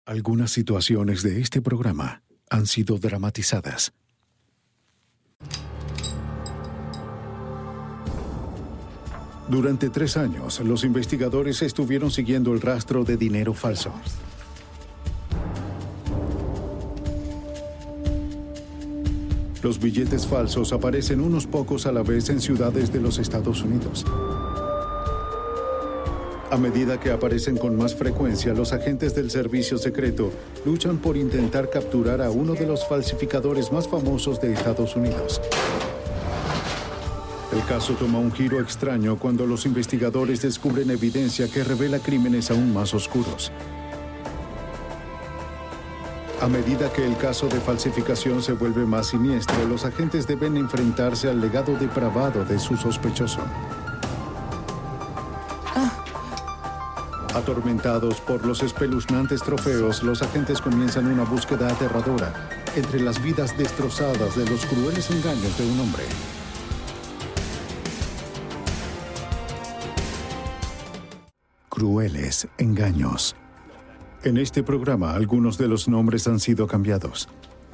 Algunas situaciones de este programa han sido dramatizadas. Durante 3 años, los investigadores estuvieron siguiendo el rastro de dinero falso. Los billetes falsos aparecen unos pocos a la vez en ciudades de los Estados Unidos. A medida que aparecen con más frecuencia, los agentes del servicio secreto luchan por intentar capturar a uno de los falsificadores más famosos de Estados Unidos. El caso toma un giro extraño cuando los investigadores descubren evidencia que revela crímenes aún más oscuros. A medida que el caso de falsificación se vuelve más siniestro, los agentes deben enfrentarse al legado depravado de su sospechoso. Atormentados por los espeluznantes trofeos, los agentes comienzan una búsqueda aterradora entre las vidas destrozadas de los crueles engaños de un hombre. Crueles engaños. En este programa, algunos de los nombres han sido cambiados.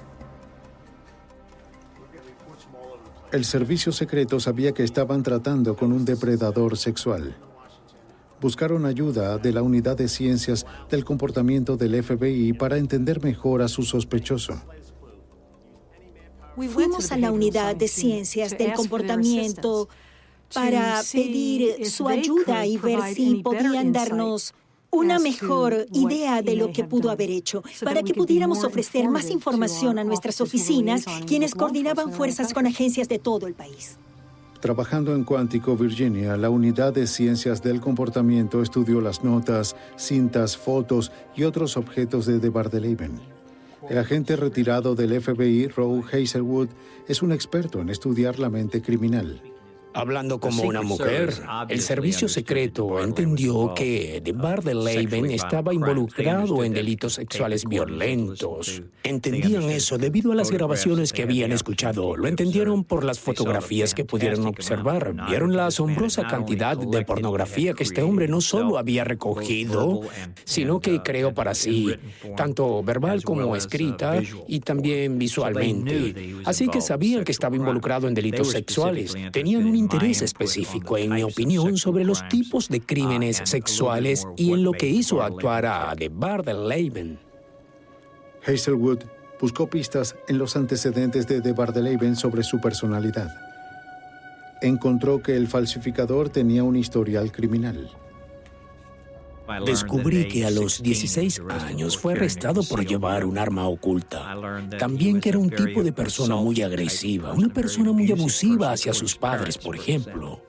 El servicio secreto sabía que estaban tratando con un depredador sexual. Buscaron ayuda de la Unidad de Ciencias del Comportamiento del FBI para entender mejor a su sospechoso. Fuimos a la Unidad de Ciencias del Comportamiento para pedir su ayuda y ver si podían darnos una mejor idea de lo que pudo haber hecho, para que pudiéramos ofrecer más información a nuestras oficinas, quienes coordinaban fuerzas con agencias de todo el país. Trabajando en Quantico, Virginia, la Unidad de Ciencias del Comportamiento estudió las notas, cintas, fotos y otros objetos de Bardelaven. El agente retirado del FBI, Roe Hazelwood, es un experto en estudiar la mente criminal. Hablando como una mujer, el servicio secreto entendió que Bardelaven estaba involucrado en delitos sexuales violentos. Entendían eso debido a las grabaciones que habían escuchado. Lo entendieron por las fotografías que pudieron observar. Vieron la asombrosa cantidad de pornografía que este hombre no solo había recogido, sino que creó para sí, tanto verbal como escrita y también visualmente. Así que sabían que estaba involucrado en delitos sexuales. Tenían un interés específico, en mi opinión, sobre los tipos de crímenes sexuales y en lo que hizo actuar a Bardelaven. Hazelwood buscó pistas en los antecedentes de Bardelaven sobre su personalidad. Encontró que el falsificador tenía un historial criminal. Descubrí que a los 16 años fue arrestado por llevar un arma oculta. También que era un tipo de persona muy agresiva, una persona muy abusiva hacia sus padres, por ejemplo.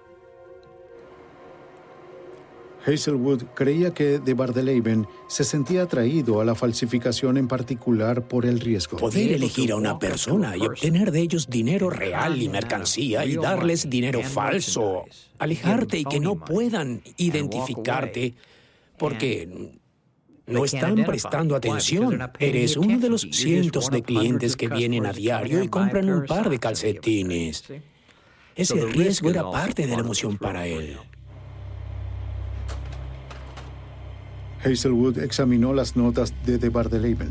Hazelwood creía que Bardelaven se sentía atraído a la falsificación, en particular por el riesgo. Poder elegir a una persona y obtener de ellos dinero real y mercancía y darles dinero falso. Alejarte y que no puedan identificarte porque no están prestando atención. Eres uno de los cientos de clientes que vienen a diario y compran un par de calcetines. Ese riesgo era parte de la emoción para él. Hazelwood examinó las notas de Bardelaven.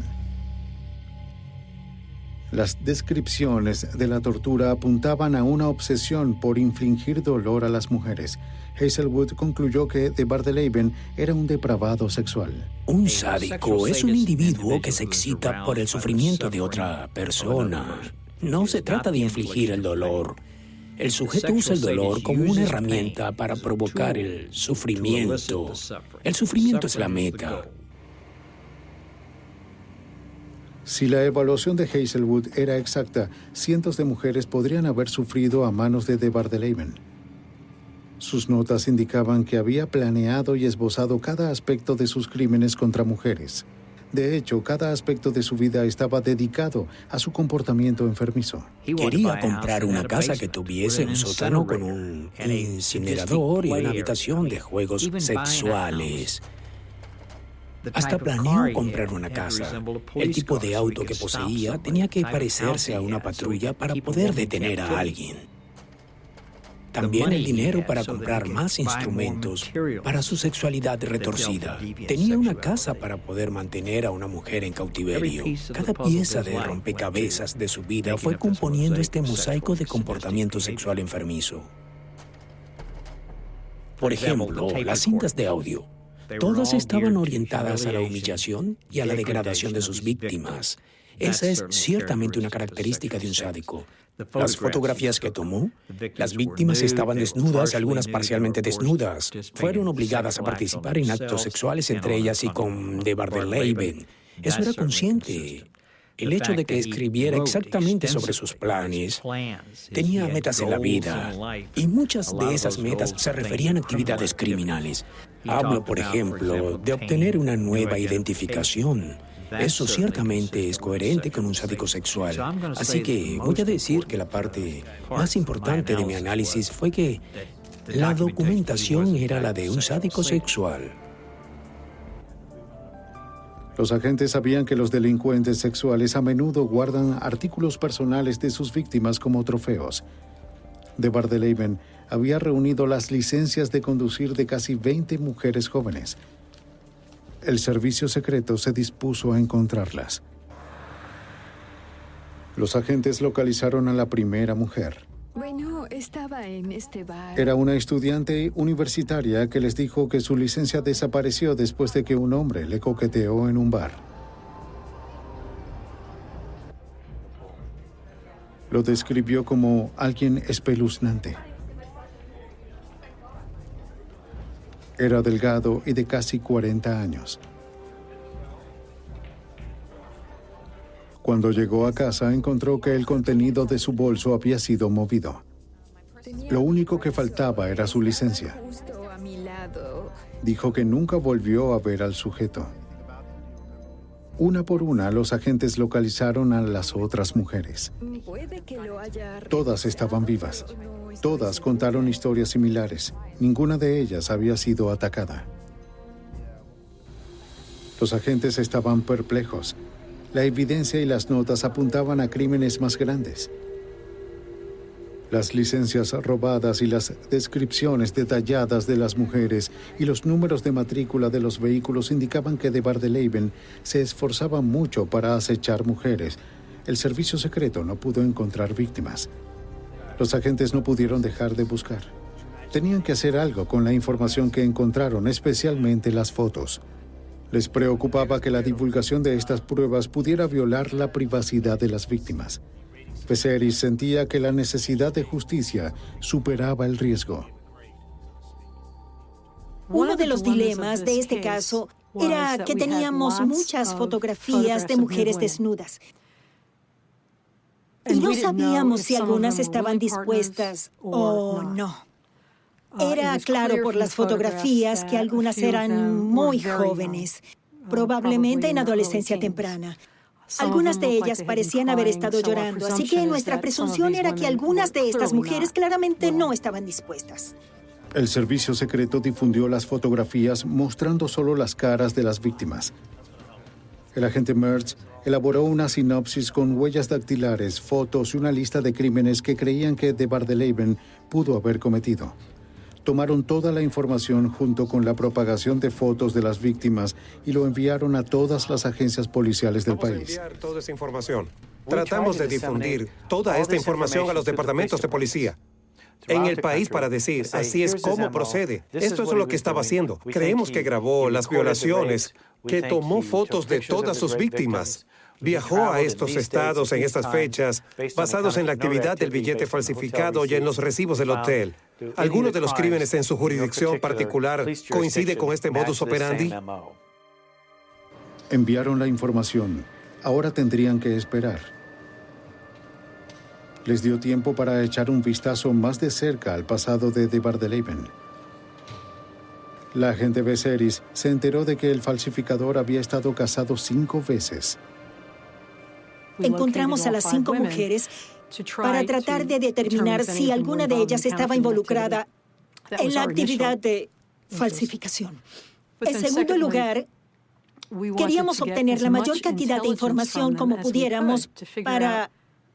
Las descripciones de la tortura apuntaban a una obsesión por infligir dolor a las mujeres. Hazelwood concluyó que Bardelaven era un depravado sexual. Un sádico es un individuo que se excita por el sufrimiento de otra persona. No se trata de infligir el dolor. El sujeto usa el dolor como una herramienta para provocar el sufrimiento. El sufrimiento es la meta. Si la evaluación de Hazelwood era exacta, cientos de mujeres podrían haber sufrido a manos de Bardelaven. Sus notas indicaban que había planeado y esbozado cada aspecto de sus crímenes contra mujeres. De hecho, cada aspecto de su vida estaba dedicado a su comportamiento enfermizo. Quería comprar una casa que tuviese un sótano con un incinerador y una habitación de juegos sexuales. Hasta planeó comprar una casa. El tipo de auto que poseía tenía que parecerse a una patrulla para poder detener a alguien. También el dinero para comprar más instrumentos para su sexualidad retorcida. Tenía una casa para poder mantener a una mujer en cautiverio. Cada pieza de rompecabezas de su vida fue componiendo este mosaico de comportamiento sexual enfermizo. Por ejemplo, las cintas de audio. Todas estaban orientadas a la humillación y a la degradación de sus víctimas. Esa es ciertamente una característica de un sádico. Las fotografías que tomó, las víctimas estaban desnudas, algunas parcialmente desnudas. Fueron obligadas a participar en actos sexuales entre ellas y con de Bardeleben. Eso era consciente. El hecho de que escribiera exactamente sobre sus planes, tenía metas en la vida, y muchas de esas metas se referían a actividades criminales. Hablo, por ejemplo, de obtener una nueva identificación. Eso ciertamente es coherente con un sádico sexual. Así que voy a decir que la parte más importante de mi análisis fue que la documentación era la de un sádico sexual. Los agentes sabían que los delincuentes sexuales a menudo guardan artículos personales de sus víctimas como trofeos. De Bardeleben había reunido las licencias de conducir de casi 20 mujeres jóvenes. El servicio secreto se dispuso a encontrarlas. Los agentes localizaron a la primera mujer. Bueno, estaba en este bar. Era una estudiante universitaria que les dijo que su licencia desapareció después de que un hombre le coqueteó en un bar. Lo describió como alguien espeluznante. Era delgado y de casi 40 años. Cuando llegó a casa, encontró que el contenido de su bolso había sido movido. Lo único que faltaba era su licencia. Dijo que nunca volvió a ver al sujeto. Una por una, los agentes localizaron a las otras mujeres. Todas estaban vivas. Todas contaron historias similares. Ninguna de ellas había sido atacada. Los agentes estaban perplejos. La evidencia y las notas apuntaban a crímenes más grandes. Las licencias robadas y las descripciones detalladas de las mujeres y los números de matrícula de los vehículos indicaban que de Bardeleben se esforzaba mucho para acechar mujeres. El servicio secreto no pudo encontrar víctimas. Los agentes no pudieron dejar de buscar. Tenían que hacer algo con la información que encontraron, especialmente las fotos. Les preocupaba que la divulgación de estas pruebas pudiera violar la privacidad de las víctimas. Veseris sentía que la necesidad de justicia superaba el riesgo. Uno de los dilemas de este caso era que teníamos muchas fotografías de mujeres desnudas. Y no sabíamos si algunas estaban dispuestas o no. Era claro por las fotografías que algunas eran muy jóvenes, probablemente en adolescencia temprana. Algunas de ellas parecían haber estado llorando, así que nuestra presunción era que algunas de estas mujeres claramente no estaban dispuestas. El servicio secreto difundió las fotografías mostrando solo las caras de las víctimas. El agente Mertz elaboró una sinopsis con huellas dactilares, fotos y una lista de crímenes que creían que de Bardeleben pudo haber cometido. Tomaron toda la información junto con la propagación de fotos de las víctimas y lo enviaron a todas las agencias policiales del país. Vamos a enviar toda esa información. Tratamos de difundir toda esta información a los departamentos de policía en el país para decir, así es como procede. Esto es lo que estaba haciendo. Creemos que grabó las violaciones, que tomó fotos de todas sus víctimas. Viajó a estos estados en estas fechas, basados en la actividad del billete falsificado y en los recibos del hotel. ¿Alguno de los crímenes en su jurisdicción particular coincide con este modus operandi? Enviaron la información. Ahora tendrían que esperar. Les dio tiempo para echar un vistazo más de cerca al pasado de Bardeleben. La agente Veseris se enteró de que el falsificador había estado casado 5 veces. Encontramos a las 5 mujeres para tratar de determinar si alguna de ellas estaba involucrada en la actividad de falsificación. En segundo lugar, queríamos obtener la mayor cantidad de información como pudiéramos para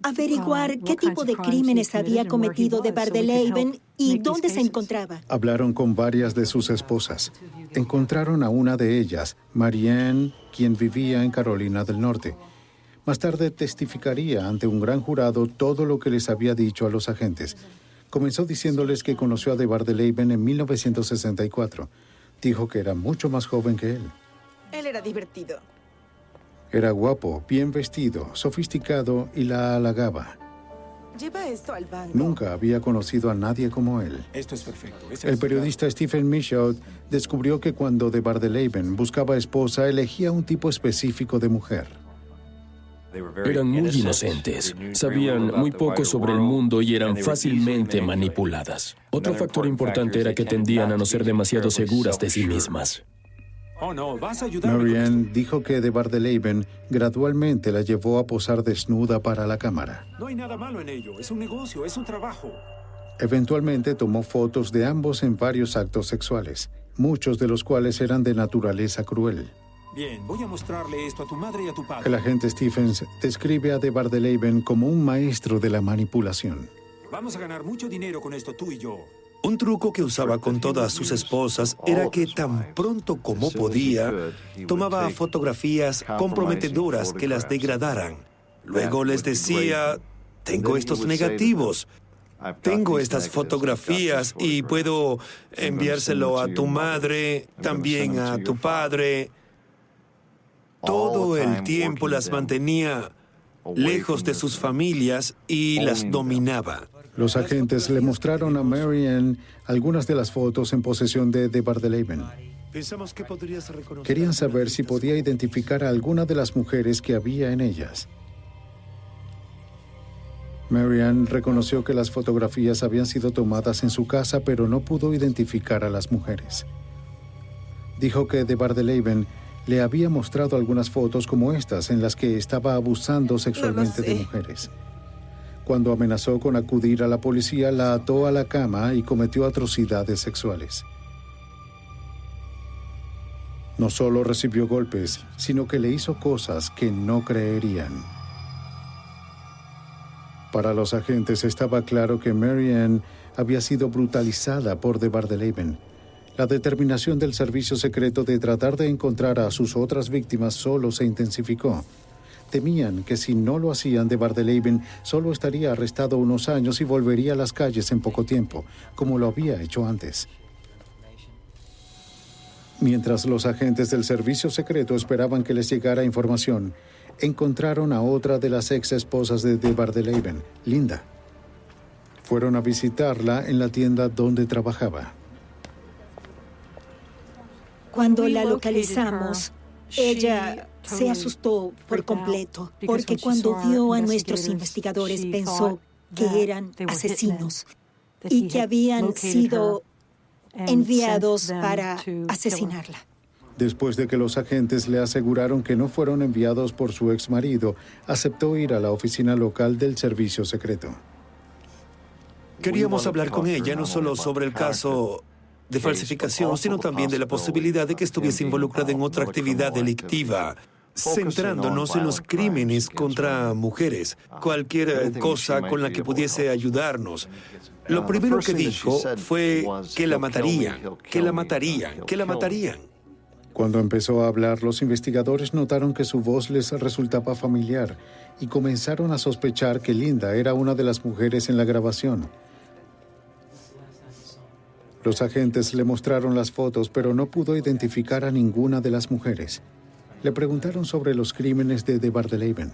averiguar qué tipo de crímenes había cometido de Bardeleben y dónde se encontraba. Hablaron con varias de sus esposas. Encontraron a una de ellas, Marianne, quien vivía en Carolina del Norte. Más tarde testificaría ante un gran jurado todo lo que les había dicho a los agentes. Comenzó diciéndoles que conoció a de Bardeleben en 1964. Dijo que era mucho más joven que él. Él era divertido. Era guapo, bien vestido, sofisticado y la halagaba. Lleva esto al banco. Nunca había conocido a nadie como él. Esto es perfecto. El periodista Stephen Michaud descubrió que cuando de Bardeleben buscaba esposa, elegía un tipo específico de mujer. Eran muy inocentes, sabían muy poco sobre el mundo y eran fácilmente manipuladas. Otro factor importante era que tendían a no ser demasiado seguras de sí mismas. Oh, no, vas a ayudarme. Marianne dijo que de Bardeleben gradualmente la llevó a posar desnuda para la cámara. No hay nada malo en ello. Es un negocio, es un trabajo. Eventualmente tomó fotos de ambos en varios actos sexuales, muchos de los cuales eran de naturaleza cruel. Bien, voy a mostrarle esto a tu madre y a tu padre. El agente Stephens describe a de Bardeleben como un maestro de la manipulación. Vamos a ganar mucho dinero con esto, tú y yo. Un truco que usaba con todas sus esposas era que tan pronto como podía, tomaba fotografías comprometedoras que las degradaran. Luego les decía, tengo estos negativos, tengo estas fotografías y puedo enviárselo a tu madre, también a tu padre. Todo el tiempo las mantenía lejos de sus familias y las dominaba. Los agentes le mostraron a Marianne algunas de las fotos en posesión de Bardeleben. Pensamos que podrías reconocer. Querían saber si podía identificar a alguna de las mujeres que había en ellas. Marianne reconoció que las fotografías habían sido tomadas en su casa, pero no pudo identificar a las mujeres. Dijo que de Bardeleben le había mostrado algunas fotos como estas en las que estaba abusando sexualmente de mujeres. Cuando amenazó con acudir a la policía, la ató a la cama y cometió atrocidades sexuales. No solo recibió golpes, sino que le hizo cosas que no creerían. Para los agentes estaba claro que Marianne había sido brutalizada por de Bardeleben. La determinación del servicio secreto de tratar de encontrar a sus otras víctimas solo se intensificó. Temían que si no lo hacían, de Bardeleben solo estaría arrestado unos años y volvería a las calles en poco tiempo, como lo había hecho antes. Mientras los agentes del servicio secreto esperaban que les llegara información, encontraron a otra de las ex esposas de Bardeleben, Linda. Fueron a visitarla en la tienda donde trabajaba. Cuando la localizamos, ella se asustó por completo, porque cuando vio a nuestros investigadores pensó que eran asesinos y que habían sido enviados para asesinarla. Después de que los agentes le aseguraron que no fueron enviados por su exmarido, aceptó ir a la oficina local del servicio secreto. Queríamos hablar con ella no solo sobre el caso de falsificación, sino también de la posibilidad de que estuviese involucrada en otra actividad delictiva, centrándonos en los crímenes contra mujeres, cualquier cosa con la que pudiese ayudarnos. Lo primero que dijo fue que la matarían, que la matarían, que la matarían. Cuando empezó a hablar, los investigadores notaron que su voz les resultaba familiar y comenzaron a sospechar que Linda era una de las mujeres en la grabación. Los agentes le mostraron las fotos, pero no pudo identificar a ninguna de las mujeres. Le preguntaron sobre los crímenes de Bardeleben.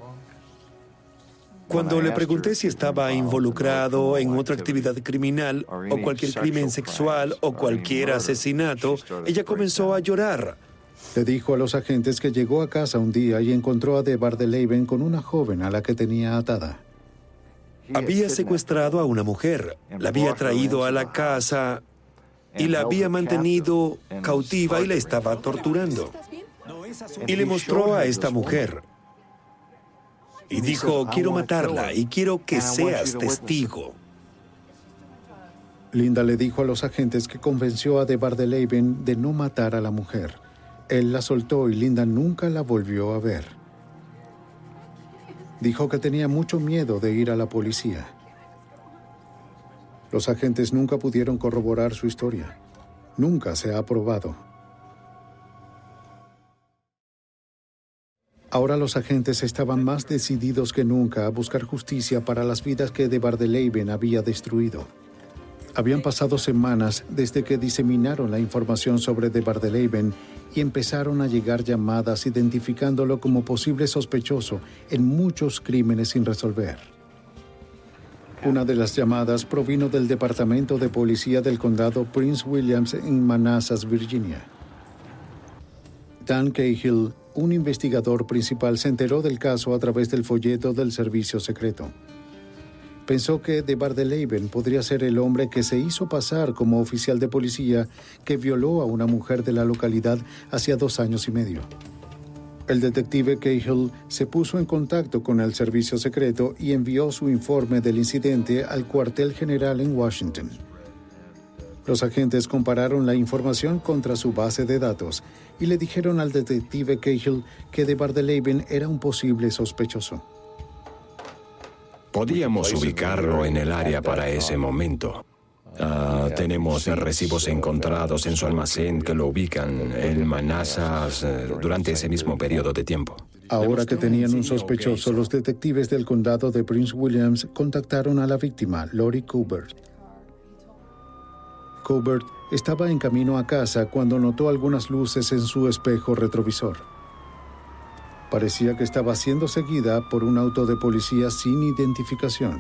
Cuando le pregunté si estaba involucrado en otra actividad criminal o cualquier crimen sexual o cualquier asesinato, ella comenzó a llorar. Le dijo a los agentes que llegó a casa un día y encontró a de Bardeleben con una joven a la que tenía atada. Había secuestrado a una mujer, la había traído a la casa y la había mantenido cautiva y la estaba torturando. Y le mostró a esta mujer. Y dijo, quiero matarla y quiero que seas testigo. Linda le dijo a los agentes que convenció a de Bardeleben de no matar a la mujer. Él la soltó y Linda nunca la volvió a ver. Dijo que tenía mucho miedo de ir a la policía. Los agentes nunca pudieron corroborar su historia. Nunca se ha probado. Ahora los agentes estaban más decididos que nunca a buscar justicia para las vidas que de Bardeleben había destruido. Habían pasado semanas desde que diseminaron la información sobre de Bardeleben y empezaron a llegar llamadas identificándolo como posible sospechoso en muchos crímenes sin resolver. Una de las llamadas provino del Departamento de Policía del Condado Prince William en Manassas, Virginia. Dan Cahill, un investigador principal, se enteró del caso a través del folleto del servicio secreto. Pensó que de Bardeleben podría ser el hombre que se hizo pasar como oficial de policía que violó a una mujer de la localidad hacía 2 años y medio. El detective Cahill se puso en contacto con el servicio secreto y envió su informe del incidente al cuartel general en Washington. Los agentes compararon la información contra su base de datos y le dijeron al detective Cahill que de Bardeleben era un posible sospechoso. Podíamos ubicarlo en el área para ese momento. Tenemos recibos encontrados en su almacén que lo ubican en Manassas durante ese mismo periodo de tiempo. Ahora que tenían un sospechoso, los detectives del condado de Prince William contactaron a la víctima, Lori Colbert. Colbert estaba en camino a casa cuando notó algunas luces en su espejo retrovisor. Parecía que estaba siendo seguida por un auto de policía sin identificación.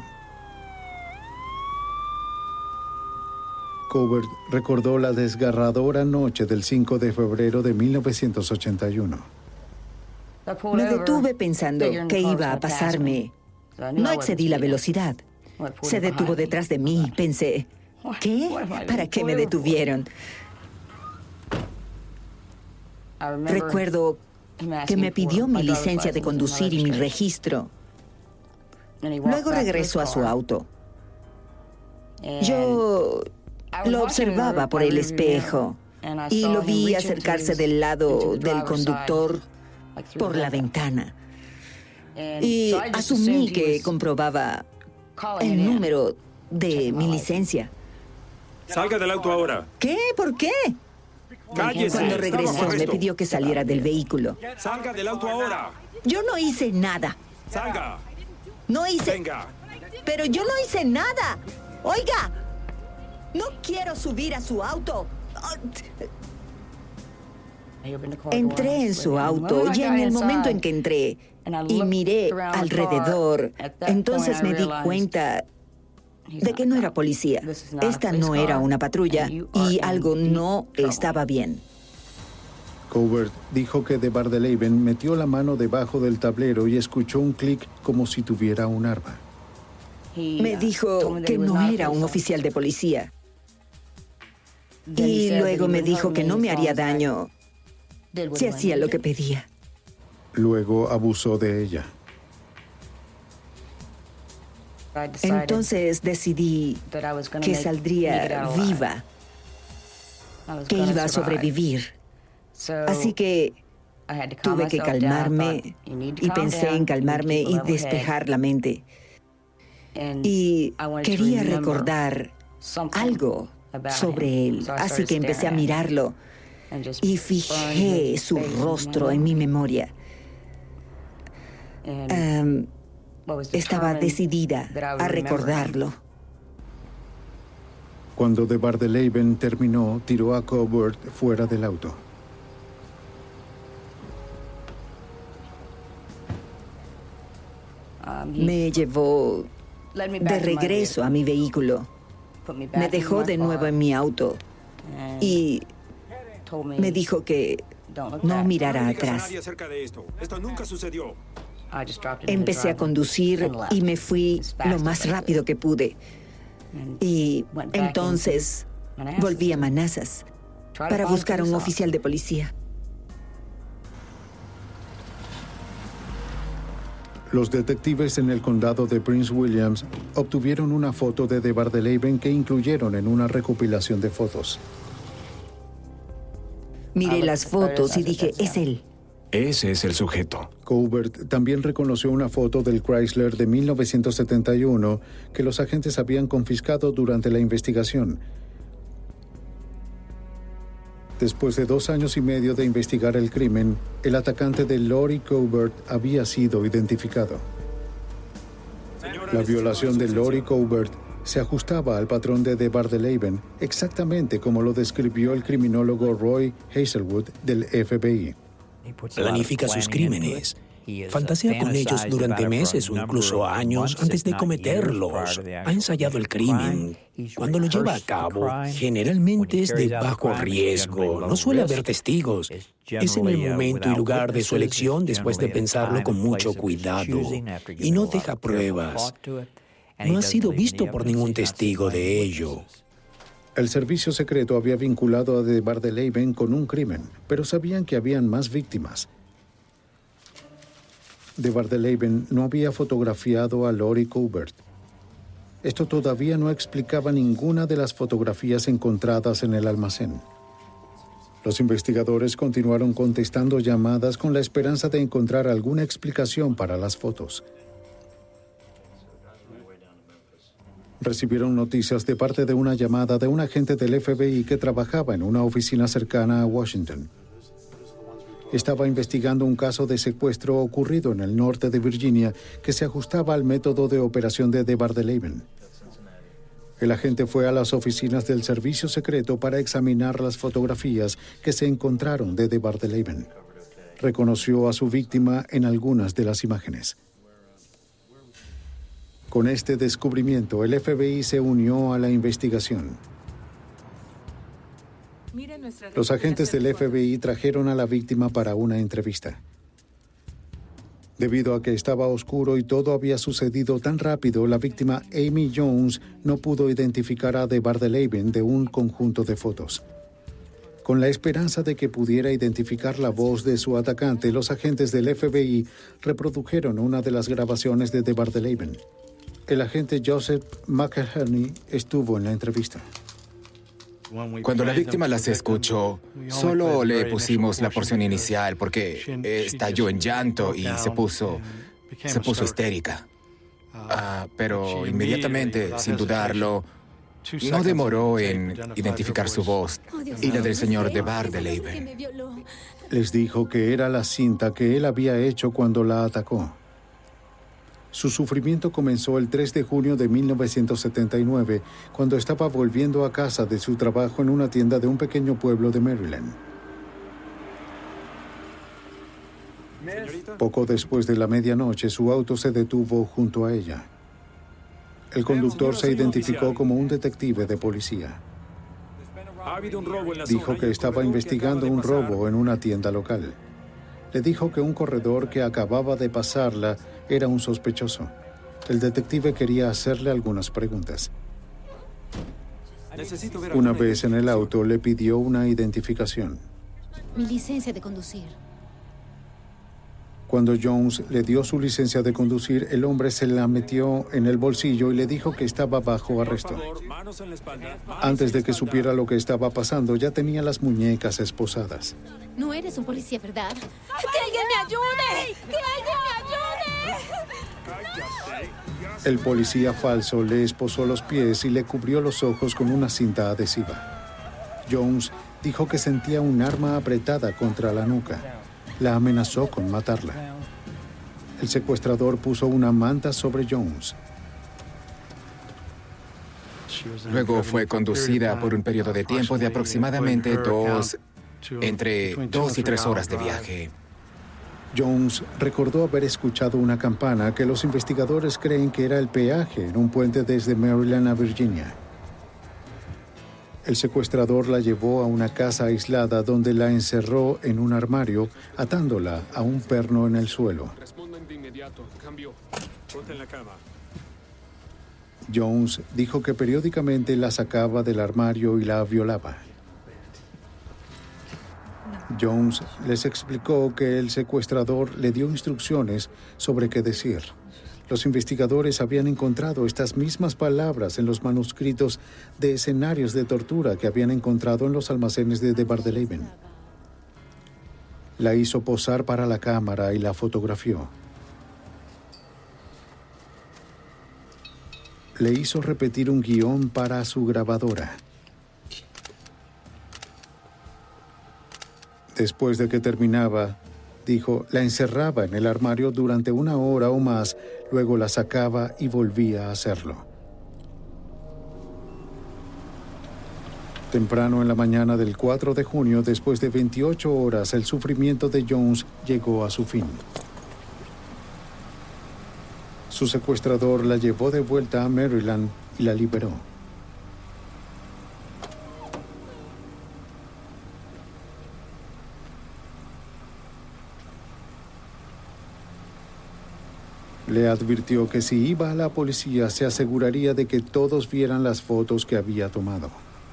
Colbert recordó la desgarradora noche del 5 de febrero de 1981. Me detuve pensando qué iba a pasarme. No excedí la velocidad. Se detuvo detrás de mí. Pensé, ¿qué? ¿Para qué me detuvieron? Recuerdo que me pidió mi licencia de conducir y mi registro. Luego regresó a su auto. Yo lo observaba por el espejo y lo vi acercarse del lado del conductor por la ventana. Y asumí que comprobaba el número de mi licencia. Salga del auto ahora. ¿Qué? ¿Por qué? ¡Cállese! Cuando regresó, me pidió que saliera del vehículo. ¡Salga del auto ahora! Yo no hice nada. ¡Salga! No hice... Venga. Pero yo no hice nada. Oiga, no quiero subir a su auto. Entré en su auto y en el momento en que entré y miré alrededor, entonces me di cuenta de que no era policía. Esta no era una patrulla y algo no estaba bien. Colbert dijo que de Bardeleben metió la mano debajo del tablero y escuchó un clic como si tuviera un arma. Me dijo que no era un oficial de policía. Y luego me dijo que no me haría daño si hacía lo que pedía. Luego abusó de ella. Entonces decidí que saldría viva, que iba a sobrevivir. Así que tuve que calmarme y pensé en calmarme y despejar la mente. Y quería recordar algo sobre él, así que empecé a mirarlo y fijé su rostro en mi memoria. Estaba decidida a recordarlo. Cuando de Bardeleben terminó, tiró a Colbert fuera del auto. Me llevó de regreso a mi vehículo. Me dejó de nuevo en mi auto y me dijo que no mirara atrás. Esto nunca sucedió. Empecé a conducir y me fui lo más rápido que pude. Y entonces volví a Manassas para buscar a un oficial de policía. Los detectives en el condado de Prince William obtuvieron una foto de Bardeleben que incluyeron en una recopilación de fotos. Miré las fotos y dije, es él. Ese es el sujeto. Colbert también reconoció una foto del Chrysler de 1971 que los agentes habían confiscado durante la investigación. Después de 2 años y medio de investigar el crimen, el atacante de Lori Colbert había sido identificado. La violación de Lori Colbert se ajustaba al patrón de Bardelaven, exactamente como lo describió el criminólogo Roy Hazelwood del FBI. Planifica sus crímenes. Fantasea con ellos durante meses o incluso años antes de cometerlos. Ha ensayado el crimen. Cuando lo lleva a cabo, generalmente es de bajo riesgo. No suele haber testigos. Es en el momento y lugar de su elección después de pensarlo con mucho cuidado. Y no deja pruebas. No ha sido visto por ningún testigo de ello. El servicio secreto había vinculado a Bardelaven con un crimen, pero sabían que habían más víctimas. Bardelaven no había fotografiado a Lori Colbert. Esto todavía no explicaba ninguna de las fotografías encontradas en el almacén. Los investigadores continuaron contestando llamadas con la esperanza de encontrar alguna explicación para las fotos. Recibieron noticias de parte de una llamada de un agente del FBI que trabajaba en una oficina cercana a Washington. Estaba investigando un caso de secuestro ocurrido en el norte de Virginia que se ajustaba al método de operación de Bardelaven. El agente fue a las oficinas del servicio secreto para examinar las fotografías que se encontraron de Bardelaven. Reconoció a su víctima en algunas de las imágenes. Con este descubrimiento, el FBI se unió a la investigación. Los agentes del FBI trajeron a la víctima para una entrevista. Debido a que estaba oscuro y todo había sucedido tan rápido, la víctima Amy Jones no pudo identificar a Bardelaven de un conjunto de fotos. Con la esperanza de que pudiera identificar la voz de su atacante, los agentes del FBI reprodujeron una de las grabaciones de Bardelaven. El agente Joseph McElhenney estuvo en la entrevista. Cuando la víctima las escuchó, solo le pusimos la porción inicial porque estalló en llanto y se puso histérica. Pero inmediatamente, sin dudarlo, no demoró en identificar su voz y la del señor Bardelaven. Les dijo que era la cinta que él había hecho cuando la atacó. Su sufrimiento comenzó el 3 de junio de 1979, cuando estaba volviendo a casa de su trabajo en una tienda de un pequeño pueblo de Maryland. Poco después de la medianoche, su auto se detuvo junto a ella. El conductor se identificó como un detective de policía. Dijo que estaba investigando un robo en una tienda local. Le dijo que un corredor que acababa de pasarla era un sospechoso. El detective quería hacerle algunas preguntas. Una vez en el auto, le pidió una identificación. Mi licencia de conducir. Cuando Jones le dio su licencia de conducir, el hombre se la metió en el bolsillo y le dijo que estaba bajo arresto. Antes de que supiera lo que estaba pasando, ya tenía las muñecas esposadas. No eres un policía, ¿verdad? ¡Que alguien me ayude! ¡Que alguien me ayude! El policía falso le esposó los pies y le cubrió los ojos con una cinta adhesiva. Jones dijo que sentía un arma apretada contra la nuca. La amenazó con matarla. El secuestrador puso una manta sobre Jones. Luego fue conducida por un periodo de tiempo de aproximadamente entre 2 y 3 horas de viaje. Jones recordó haber escuchado una campana que los investigadores creen que era el peaje en un puente desde Maryland a Virginia. El secuestrador la llevó a una casa aislada donde la encerró en un armario, atándola a un perno en el suelo. Respondan de inmediato. Cambio. Ponte en la cama. Jones dijo que periódicamente la sacaba del armario y la violaba. Jones les explicó que el secuestrador le dio instrucciones sobre qué decir. Los investigadores habían encontrado estas mismas palabras en los manuscritos de escenarios de tortura que habían encontrado en los almacenes de Bardelaven. La hizo posar para la cámara y la fotografió. Le hizo repetir un guión para su grabadora. Después de que terminaba, dijo, la encerraba en el armario durante 1 hora o más, luego la sacaba y volvía a hacerlo. Temprano en la mañana del 4 de junio, después de 28 horas, el sufrimiento de Jones llegó a su fin. Su secuestrador la llevó de vuelta a Maryland y la liberó. Le advirtió que si iba a la policía se aseguraría de que todos vieran las fotos que había tomado.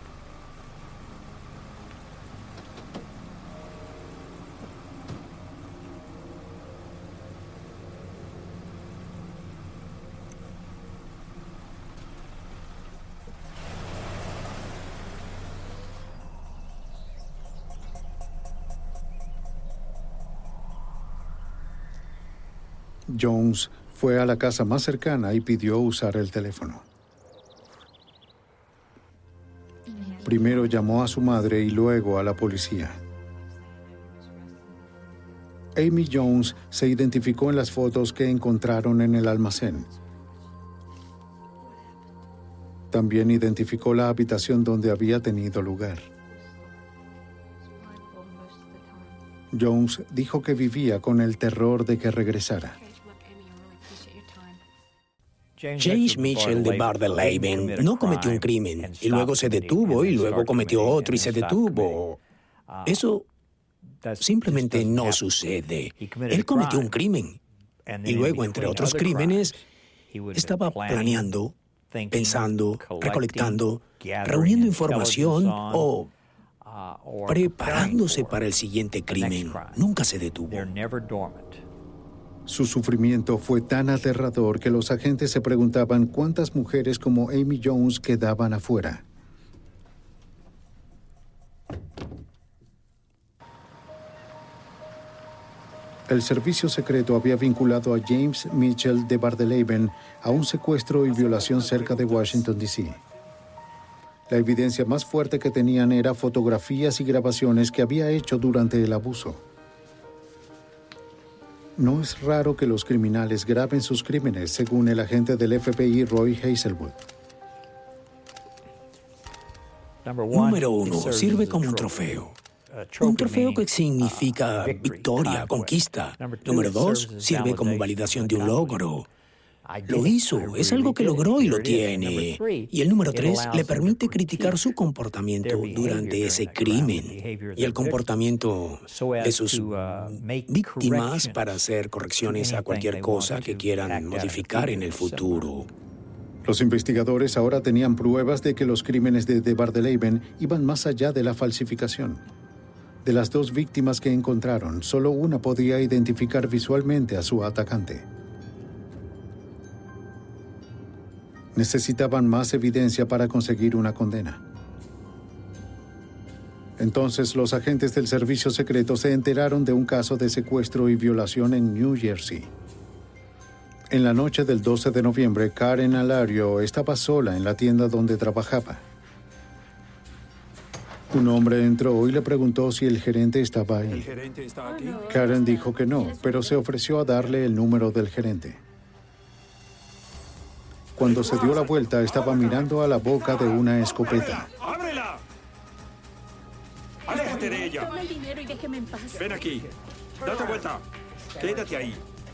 Jones fue a la casa más cercana y pidió usar el teléfono. Primero llamó a su madre y luego a la policía. Amy Jones se identificó en las fotos que encontraron en el almacén. También identificó la habitación donde había tenido lugar. Jones dijo que vivía con el terror de que regresara. James Mitchell de Bar-de-Leyden no cometió un crimen y luego se detuvo y luego cometió otro y se detuvo. Eso simplemente no sucede. Él cometió un crimen y luego, entre otros crímenes, estaba planeando, pensando, recolectando, reuniendo información o preparándose para el siguiente crimen. Nunca se detuvo. Su sufrimiento fue tan aterrador que los agentes se preguntaban cuántas mujeres como Amy Jones quedaban afuera. El servicio secreto había vinculado a James Mitchell de Bar-de-Leyden a un secuestro y violación cerca de Washington, D.C. La evidencia más fuerte que tenían era fotografías y grabaciones que había hecho durante el abuso. No es raro que los criminales graben sus crímenes, según el agente del FBI Roy Hazelwood. Número 1, sirve como un trofeo. Un trofeo que significa victoria, conquista. Número 2, sirve como validación de un logro. Lo hizo, es algo que logró y lo tiene. Y el número 3 le permite criticar su comportamiento durante ese crimen y el comportamiento de sus víctimas para hacer correcciones a cualquier cosa que quieran modificar en el futuro. Los investigadores ahora tenían pruebas de que los crímenes de Bar-de-Leyden iban más allá de la falsificación. De las 2 víctimas que encontraron, solo una podía identificar visualmente a su atacante. Necesitaban más evidencia para conseguir una condena. Entonces, los agentes del servicio secreto se enteraron de un caso de secuestro y violación en New Jersey. En la noche del 12 de noviembre, Karen Alario estaba sola en la tienda donde trabajaba. Un hombre entró y le preguntó si el gerente estaba ahí. ¿El gerente está aquí? Karen dijo que no, pero se ofreció a darle el número del gerente. Cuando se dio la vuelta, estaba mirando a la boca de una escopeta. ¡Ábrela! ¡Aléjate de ella! Toma el dinero y déjeme en paz. Ven aquí. Date vuelta. Quédate ahí.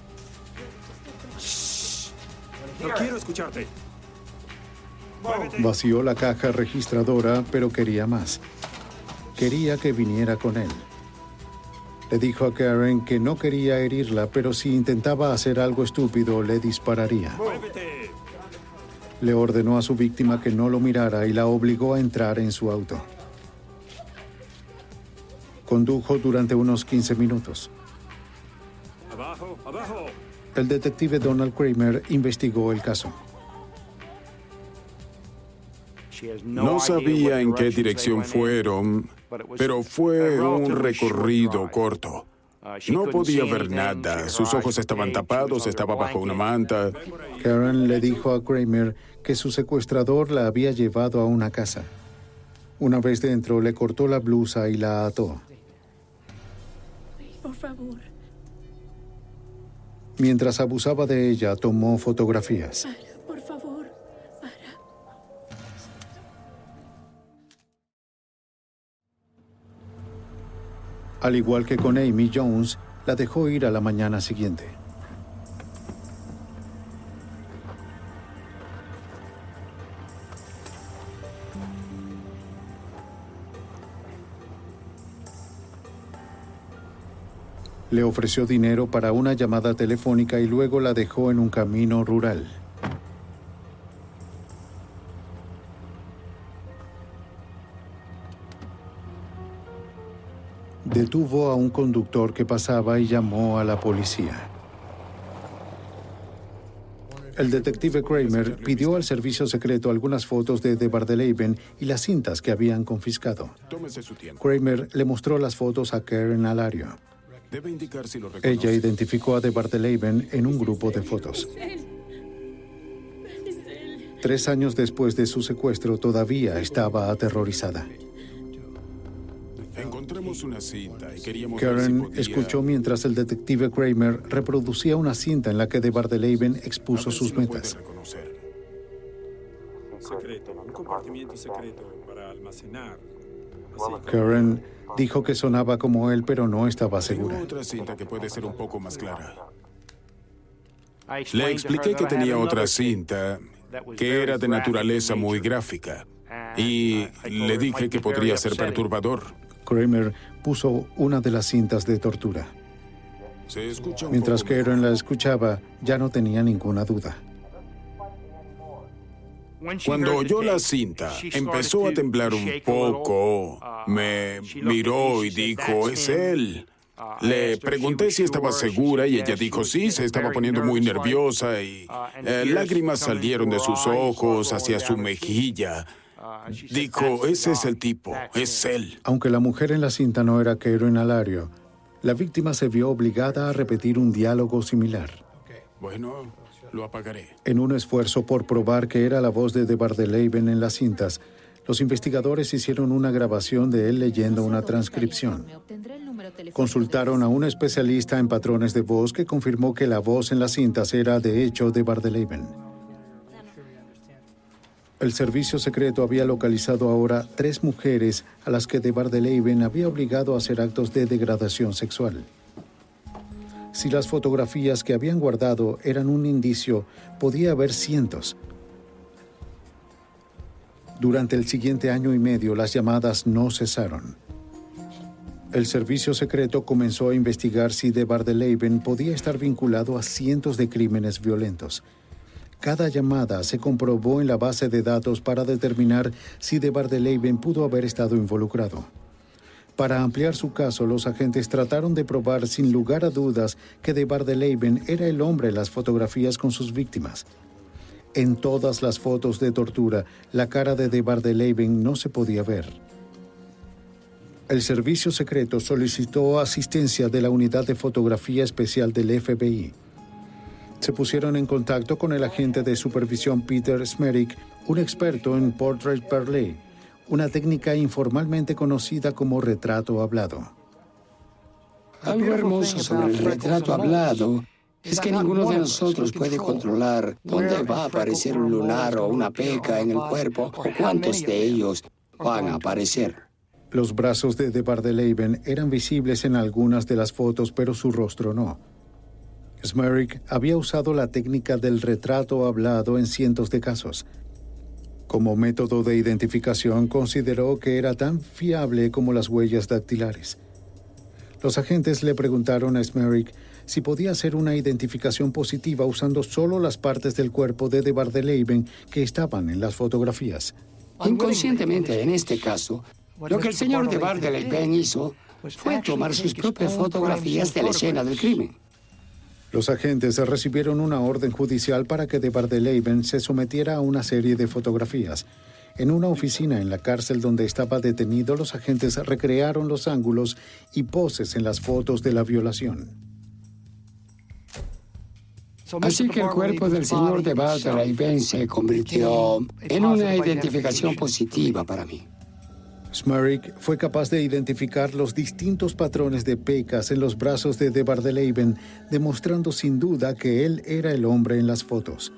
Shh. No quiero escucharte. Muévete. Vació la caja registradora, pero quería más. Quería que viniera con él. Le dijo a Karen que no quería herirla, pero si intentaba hacer algo estúpido, le dispararía. Muévete. Le ordenó a su víctima que no lo mirara y la obligó a entrar en su auto. Condujo durante unos 15 minutos. Abajo, abajo. El detective Donald Kramer investigó el caso. No sabía en qué dirección fueron, pero fue un recorrido corto. No podía ver nada. Sus ojos estaban tapados, estaba bajo una manta. Karen le dijo a Kramer que su secuestrador la había llevado a una casa. Una vez dentro, le cortó la blusa y la ató. Por favor. Mientras abusaba de ella, tomó fotografías. Por favor, Al igual que con Amy Jones, la dejó ir a la mañana siguiente. Le ofreció dinero para una llamada telefónica y luego la dejó en un camino rural. Detuvo a un conductor que pasaba y llamó a la policía. El detective Kramer pidió al servicio secreto algunas fotos de Bardelleben y las cintas que habían confiscado. Tómese su tiempo. Kramer le mostró las fotos a Karen Alario. Debe indicar si lo reconoce. Ella identificó a Bardelleben en un grupo de fotos. 3 años después de su secuestro, todavía estaba aterrorizada. Encontramos una cinta y queríamos Karen ver si podía... escuchó mientras el detective Kramer reproducía una cinta en la que Bardelleben expuso sus metas. Secreto, un compartimiento secreto para almacenar. Karen dijo que sonaba como él, pero no estaba segura. Tengo otra cinta que puede ser un poco más clara. Le expliqué que tenía otra cinta que era de naturaleza muy gráfica y le dije que podría ser perturbador. Kramer puso una de las cintas de tortura. Se escucha un Mientras poco Karen la escuchaba, ya no tenía ninguna duda. Cuando oyó la cinta, empezó a temblar un poco. Me miró y dijo, «Es él». Le pregunté si estaba segura y ella dijo sí, se estaba poniendo muy nerviosa y lágrimas salieron de sus ojos hacia su mejilla. Dijo, ese es el tipo, es él. Aunque la mujer en la cinta no era Karen Alario, la víctima se vio obligada a repetir un diálogo similar. Bueno, lo apagaré. En un esfuerzo por probar que era la voz de Bardelleben en las cintas, los investigadores hicieron una grabación de él leyendo una transcripción. Consultaron a un especialista en patrones de voz que confirmó que la voz en las cintas era de hecho de Bardelleben. El servicio secreto había localizado ahora 3 mujeres a las que Bardelleben había obligado a hacer actos de degradación sexual. Si las fotografías que habían guardado eran un indicio, podía haber cientos. Durante el siguiente año y medio, las llamadas no cesaron. El servicio secreto comenzó a investigar si Bardelleben podía estar vinculado a cientos de crímenes violentos. Cada llamada se comprobó en la base de datos para determinar si Bardelleben pudo haber estado involucrado. Para ampliar su caso, los agentes trataron de probar sin lugar a dudas que Bardelleben era el hombre en las fotografías con sus víctimas. En todas las fotos de tortura, la cara de Bardelleben no se podía ver. El servicio secreto solicitó asistencia de la unidad de fotografía especial del FBI. Se pusieron en contacto con el agente de supervisión Peter Smerick, un experto en portrait parlé, una técnica informalmente conocida como retrato hablado. Algo hermoso sobre el retrato hablado es que ninguno de nosotros puede controlar dónde va a aparecer un lunar o una peca en el cuerpo o cuántos de ellos van a aparecer. Los brazos de Bardelleben eran visibles en algunas de las fotos, pero su rostro no. Smerick había usado la técnica del retrato hablado en cientos de casos. Como método de identificación, consideró que era tan fiable como las huellas dactilares. Los agentes le preguntaron a Smerick si podía hacer una identificación positiva usando solo las partes del cuerpo de Bardelleben que estaban en las fotografías. Inconscientemente, en este caso, lo que el señor de Bardelleben hizo fue tomar sus propias fotografías de la escena del crimen. Los agentes recibieron una orden judicial para que Bardelleben se sometiera a una serie de fotografías. En una oficina en la cárcel donde estaba detenido, los agentes recrearon los ángulos y poses en las fotos de la violación. Así que el cuerpo del señor de Bardeleben se convirtió en una identificación positiva para mí. Smurrick fue capaz de identificar los distintos patrones de pecas en los brazos de Bardeleben, demostrando sin duda que él era el hombre en las fotos.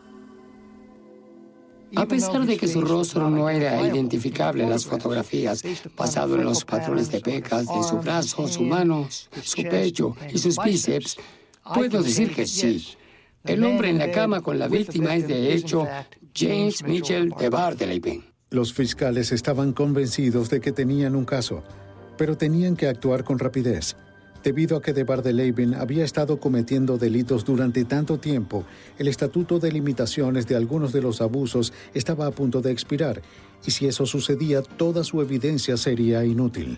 A pesar de que su rostro no era identificable en las fotografías, basado en los patrones de pecas de su brazo, su mano, su pecho y sus bíceps, puedo decir que sí. El hombre en la cama con la víctima es, de hecho, James Mitchell de Bardeleben. Los fiscales estaban convencidos de que tenían un caso, pero tenían que actuar con rapidez. Debido a que de Bardeleben había estado cometiendo delitos durante tanto tiempo, el estatuto de limitaciones de algunos de los abusos estaba a punto de expirar, y si eso sucedía, toda su evidencia sería inútil.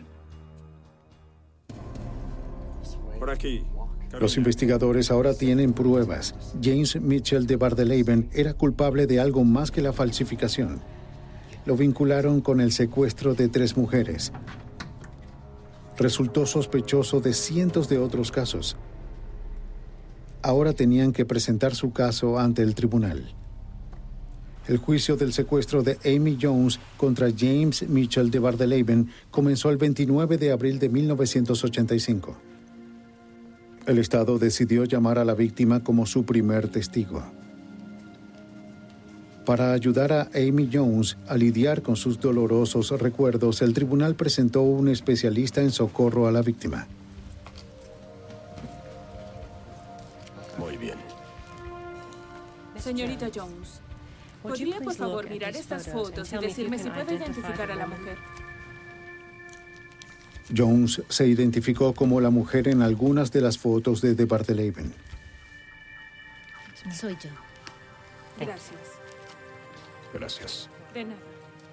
Por aquí. Los investigadores ahora tienen pruebas. James Mitchell de Bardeleben era culpable de algo más que la falsificación. Lo vincularon con el secuestro de 3 mujeres. Resultó sospechoso de cientos de otros casos. Ahora tenían que presentar su caso ante el tribunal. El juicio del secuestro de Amy Jones contra James Mitchell de Bardeleben comenzó el 29 de abril de 1985. El Estado decidió llamar a la víctima como su primer testigo. Para ayudar a Amy Jones a lidiar con sus dolorosos recuerdos, el tribunal presentó un especialista en socorro a la víctima. Muy bien. Señorita Jones, ¿podría por favor mirar estas fotos y decirme si puede identificar a la mujer? Jones se identificó como la mujer en algunas de las fotos de Bardeleben. Soy yo. Gracias. Gracias. De nada.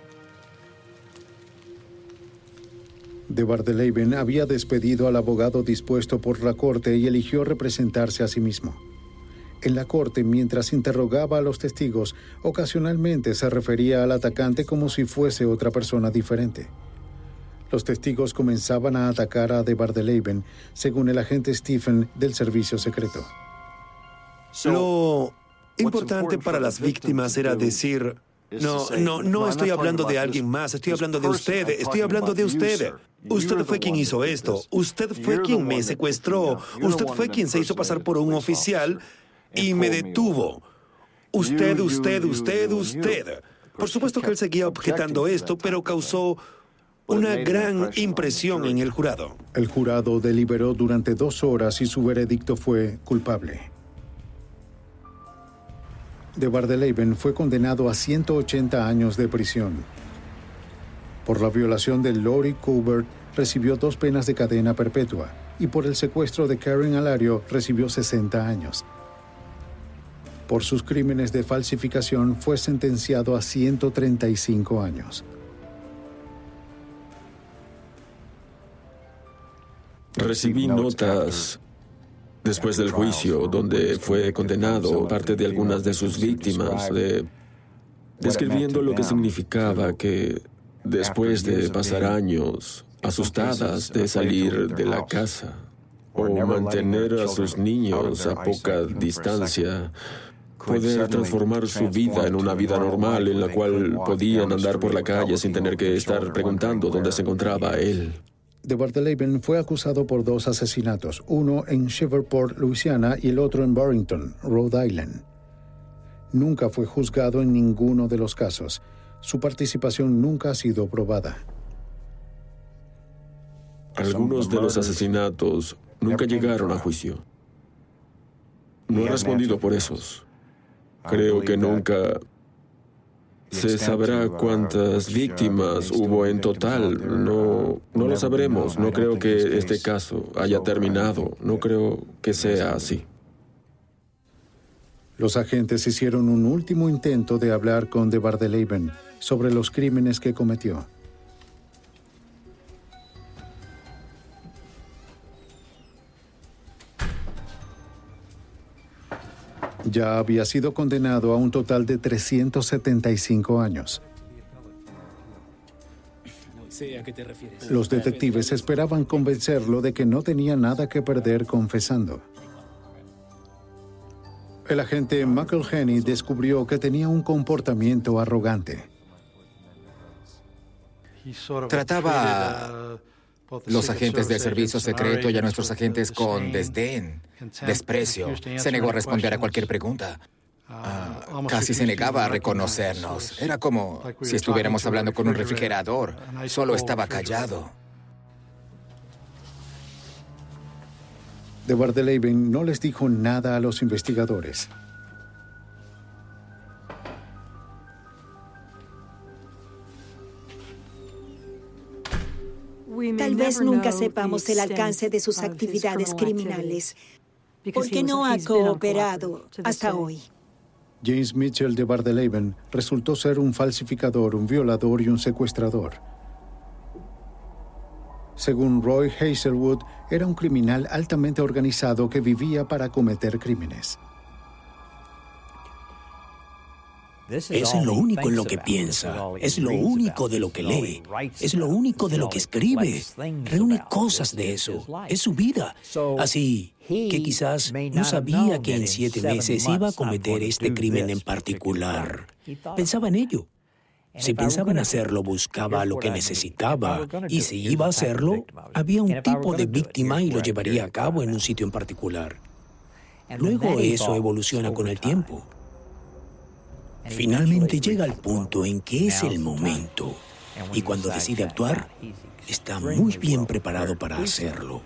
De Bardeleben había despedido al abogado dispuesto por la corte y eligió representarse a sí mismo. En la corte, mientras interrogaba a los testigos, ocasionalmente se refería al atacante como si fuese otra persona diferente. Los testigos comenzaban a atacar a de Bardeleben, según el agente Stephen del servicio secreto. Lo importante para las víctimas era decir: no estoy hablando de alguien más, estoy hablando de usted, estoy hablando de usted. Usted fue quien hizo esto, usted fue quien me secuestró, usted fue quien se hizo pasar por un oficial y me detuvo. Usted. Por supuesto que él seguía objetando esto, pero causó una gran impresión en el jurado. El jurado deliberó durante 2 horas y su veredicto fue culpable. De Bardeleben fue condenado a 180 años de prisión. Por la violación de Lori Covert recibió 2 penas de cadena perpetua y por el secuestro de Karen Alario recibió 60 años. Por sus crímenes de falsificación fue sentenciado a 135 años. Recibí notas después del juicio donde fue condenado parte de algunas de sus víctimas, describiendo lo que significaba que después de pasar años asustadas de salir de la casa o mantener a sus niños a poca distancia, poder transformar su vida en una vida normal en la cual podían andar por la calle sin tener que estar preguntando dónde se encontraba él. De Bardeleben fue acusado por 2 asesinatos, uno en Shreveport, Luisiana, y el otro en Barrington, Rhode Island. Nunca fue juzgado en ninguno de los casos. Su participación nunca ha sido probada. Algunos de los asesinatos nunca llegaron a juicio. No he respondido por esos. Creo que nunca se sabrá cuántas víctimas hubo en total. No lo sabremos. No creo que este caso haya terminado. No creo que sea así. Los agentes hicieron un último intento de hablar con de Bardeleben sobre los crímenes que cometió. Ya había sido condenado a un total de 375 años. sé a qué te refieres. Los detectives esperaban convencerlo de que no tenía nada que perder confesando. El agente McElhenney descubrió que tenía un comportamiento arrogante. Trataba a los agentes del servicio secreto y a nuestros agentes con desdén, desprecio. Se negó a responder a cualquier pregunta. Casi se negaba a reconocernos. Era como si estuviéramos hablando con un refrigerador. Solo estaba callado. De Bardelaven no les dijo nada a los investigadores. Tal vez nunca sepamos el alcance de sus actividades criminales, porque no ha cooperado hasta hoy. James Mitchell de Bardelaven resultó ser un falsificador, un violador y un secuestrador. Según Roy Hazelwood, era un criminal altamente organizado que vivía para cometer crímenes. Es lo único en lo que piensa, es lo único de lo que lee, es lo único de lo que escribe. Reúne cosas de eso, es su vida. Así que quizás no sabía que en 7 meses iba a cometer este crimen en particular. Pensaba en ello. Si pensaba en hacerlo, buscaba lo que necesitaba. Y si iba a hacerlo, había un tipo de víctima y lo llevaría a cabo en un sitio en particular. Luego eso evoluciona con el tiempo. Finalmente llega al punto en que es el momento. Y cuando decide actuar, está muy bien preparado para hacerlo.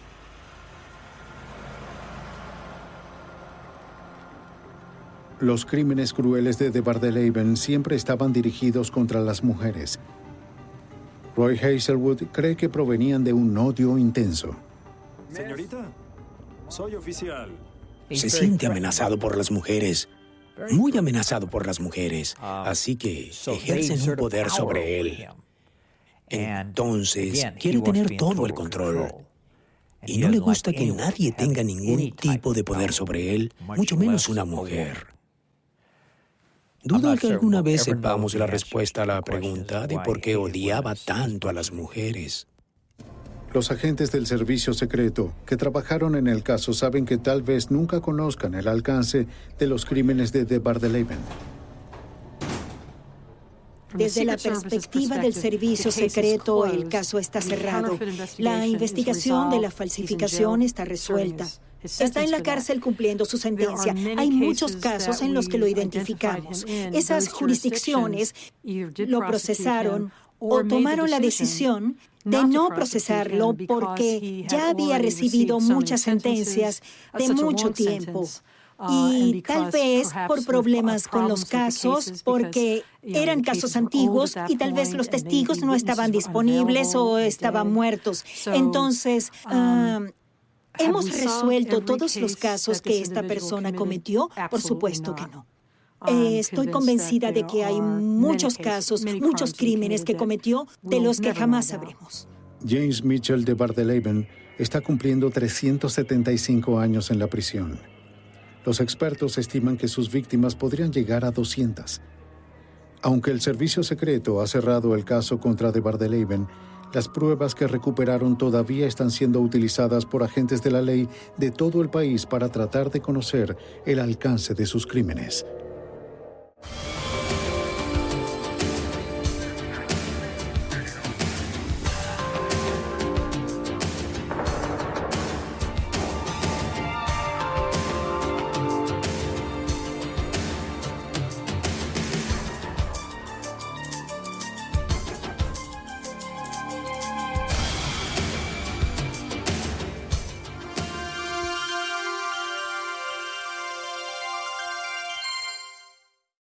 Los crímenes crueles de Bardelaven siempre estaban dirigidos contra las mujeres. Roy Hazelwood cree que provenían de un odio intenso. Señorita, soy oficial. Se siente amenazado por las mujeres, muy amenazado por las mujeres, así que ejercen un poder sobre él. Entonces, quiere tener todo el control. Y no le gusta que nadie tenga ningún tipo de poder sobre él, mucho menos una mujer. Dudo que alguna vez sepamos la respuesta a la pregunta de por qué odiaba tanto a las mujeres. Los agentes del servicio secreto que trabajaron en el caso saben que tal vez nunca conozcan el alcance de los crímenes de Bardelaven. Desde la perspectiva del servicio secreto, el caso está cerrado. La investigación de la falsificación está resuelta. Está en la cárcel cumpliendo su sentencia. Hay muchos casos en los que lo identificamos. Esas jurisdicciones lo procesaron o tomaron la decisión de no procesarlo porque ya había recibido muchas sentencias de mucho tiempo. Y tal vez por problemas con los casos, porque eran casos antiguos y tal vez los testigos no estaban disponibles o estaban muertos. Entonces, ¿hemos resuelto todos los casos que esta persona cometió? Por supuesto que no. Estoy convencida de que hay muchos casos, muchos crímenes que cometió de los que jamás sabremos. James Mitchell de Bardelaven está cumpliendo 375 años en la prisión. Los expertos estiman que sus víctimas podrían llegar a 200. Aunque el servicio secreto ha cerrado el caso contra de Bardelaven, las pruebas que recuperaron todavía están siendo utilizadas por agentes de la ley de todo el país para tratar de conocer el alcance de sus crímenes.